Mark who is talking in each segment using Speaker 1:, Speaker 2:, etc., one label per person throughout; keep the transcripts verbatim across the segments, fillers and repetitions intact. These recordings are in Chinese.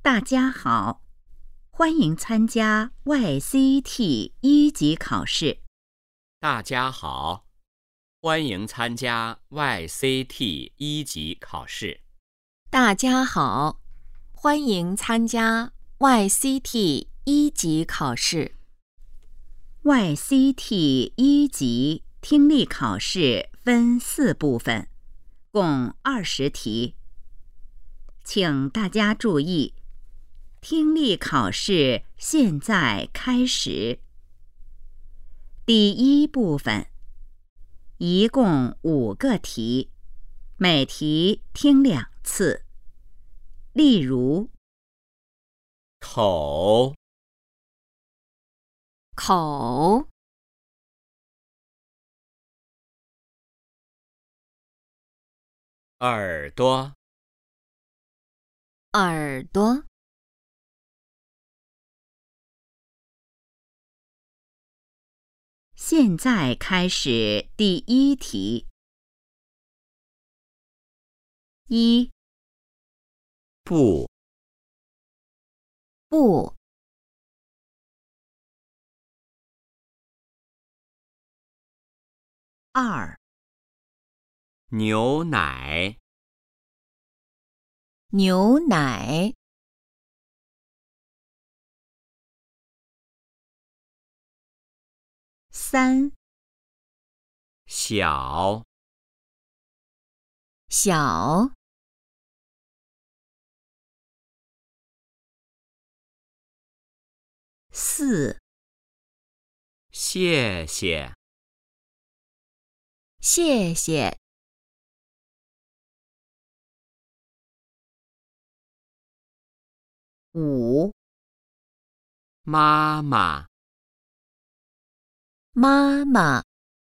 Speaker 1: 大家好，欢迎参加 Y C T 一级考试。
Speaker 2: 大家好，欢迎参加 Y C T 一级考试。
Speaker 3: 大家好，欢迎参加 Y C T 一级考试。
Speaker 1: Y C T 一级听力考试分四部分，共二十题。请大家注意，听力考试现在开始。第一部分，一共五个题，每题听两次。例如，
Speaker 2: 口、
Speaker 3: 口、
Speaker 2: 耳朵、
Speaker 3: 耳朵、
Speaker 1: 现在开始第一题。一、
Speaker 2: 不、
Speaker 3: 不、
Speaker 1: 二、
Speaker 2: 牛奶、
Speaker 3: 牛奶、
Speaker 1: 三、
Speaker 2: 小、
Speaker 3: 小、
Speaker 1: 四、
Speaker 2: 谢谢、
Speaker 3: 谢谢、
Speaker 1: 五、
Speaker 2: 妈妈、
Speaker 3: 妈妈、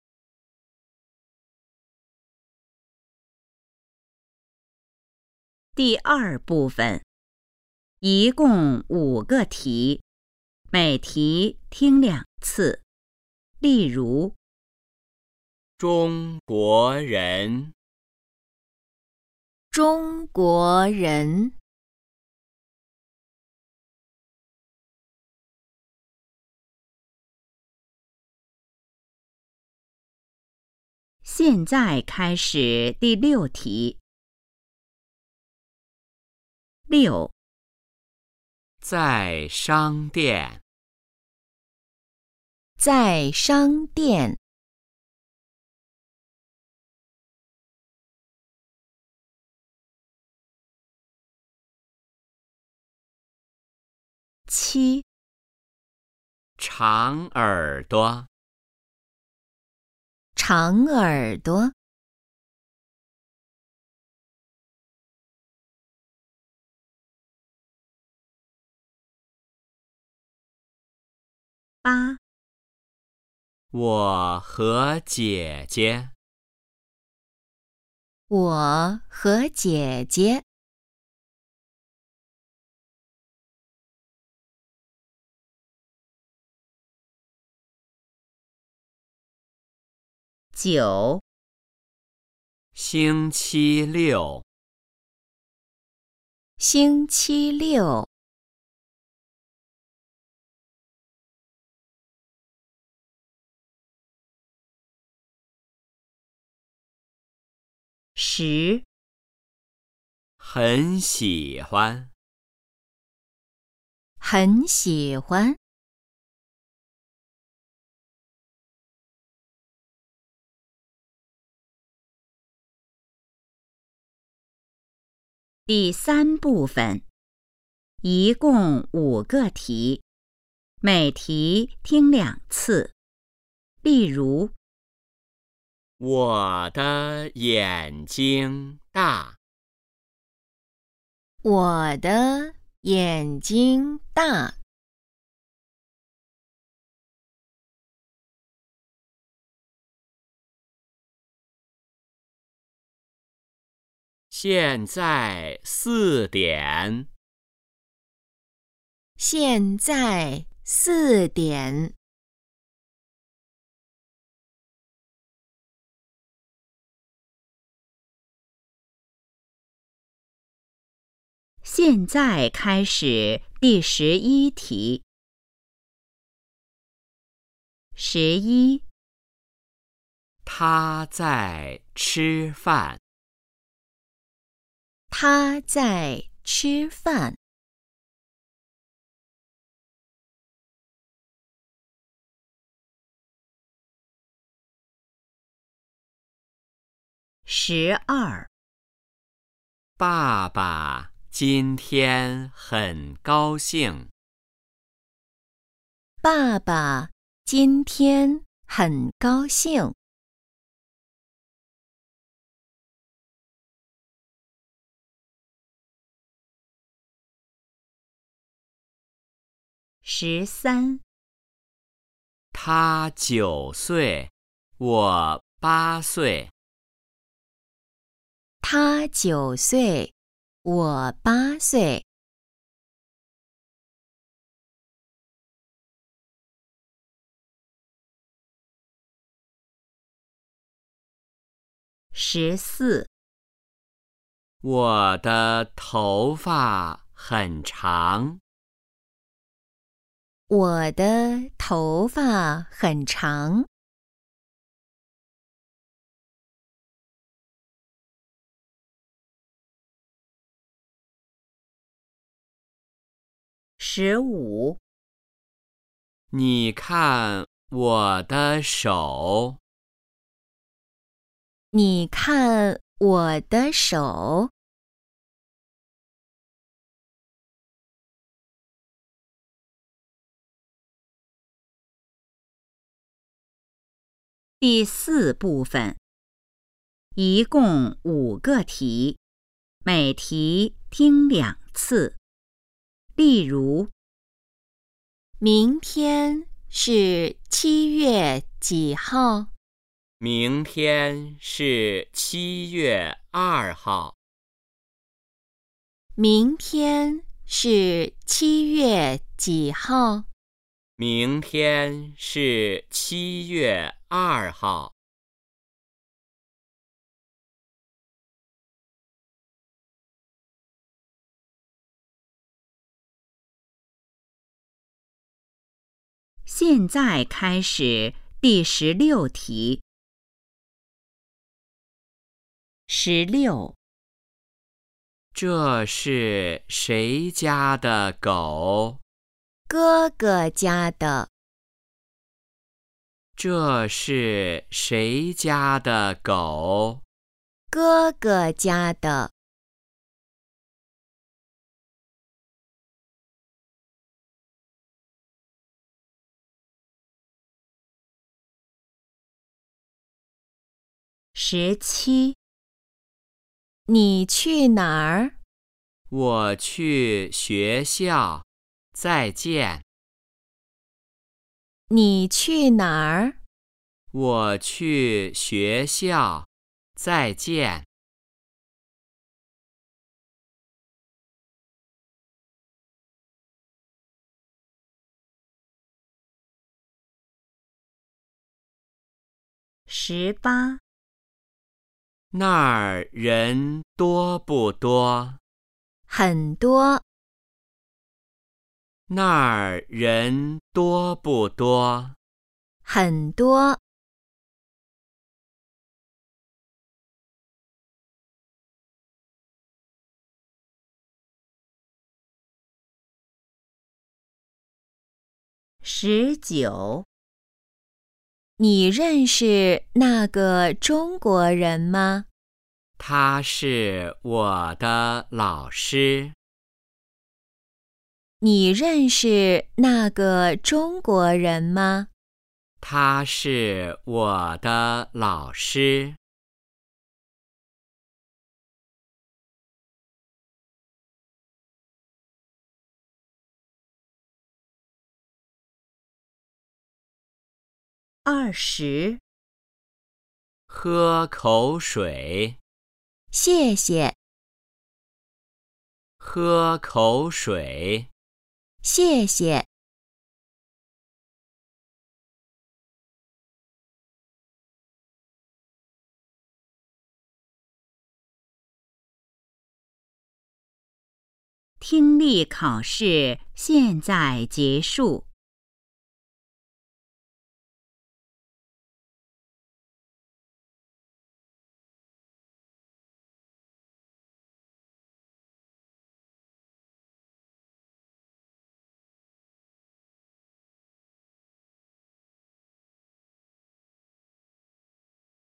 Speaker 1: 第二部分，一共五个题，每题听两次。例如，
Speaker 2: 中国人、
Speaker 3: 中国人、
Speaker 1: 现在开始第六题。六、
Speaker 2: 在商店、
Speaker 3: 在商店、
Speaker 1: 七、
Speaker 2: 长耳朵、
Speaker 3: 长耳朵、
Speaker 1: 八、
Speaker 2: 我和姐姐、
Speaker 3: 我和姐姐、
Speaker 1: 九、
Speaker 2: 星期六、
Speaker 3: 星期六、
Speaker 1: 十、
Speaker 2: 很喜欢、
Speaker 3: 很喜欢、
Speaker 1: 第三部分，一共五个题，每题听两次。例如，
Speaker 2: 我的眼睛大，
Speaker 3: 我的眼睛大，
Speaker 2: 现在四点。
Speaker 3: 现在四点。
Speaker 1: 现在开始第十一题。十一，
Speaker 2: 他在吃饭。
Speaker 3: 他在吃饭。
Speaker 1: 十二，
Speaker 2: 爸爸今天很高兴。
Speaker 3: 爸爸今天很高兴。
Speaker 1: 十三，
Speaker 2: 他九岁，我八岁。
Speaker 3: 他九岁，我八岁。
Speaker 1: 十四，
Speaker 2: 我的头发很长。
Speaker 3: 我的头发很长。
Speaker 1: 十五，
Speaker 2: 你看我的手。
Speaker 3: 你看我的手。
Speaker 1: 第四部分，一共五个题，每题听两次。例如，
Speaker 3: 明天是七月几号？
Speaker 2: 明天是七月二号。
Speaker 3: 明天是七月几号？
Speaker 2: 明天是七月二号。
Speaker 1: 现在开始第十六题。十六，
Speaker 2: 这是谁家的狗？
Speaker 3: 哥哥家的。
Speaker 2: 这是谁家的狗？
Speaker 3: 哥哥家的。
Speaker 1: 十七，
Speaker 3: 你去哪儿？
Speaker 2: 我去学校，再见。
Speaker 3: 你去哪儿？
Speaker 2: 我去学校，再见。
Speaker 1: 十八，
Speaker 2: 那儿人多不多？
Speaker 3: 很多。
Speaker 2: 那儿人多不多？
Speaker 3: 很多。
Speaker 1: 十九，
Speaker 3: 你认识那个中国人吗？
Speaker 2: 他是我的老师。
Speaker 3: 你认识那个中国人吗？
Speaker 2: 他是我的老师。
Speaker 1: 二十，
Speaker 2: 喝口水。
Speaker 3: 谢谢。
Speaker 2: 喝口水。
Speaker 3: 谢谢。
Speaker 1: 听力考试现在结束。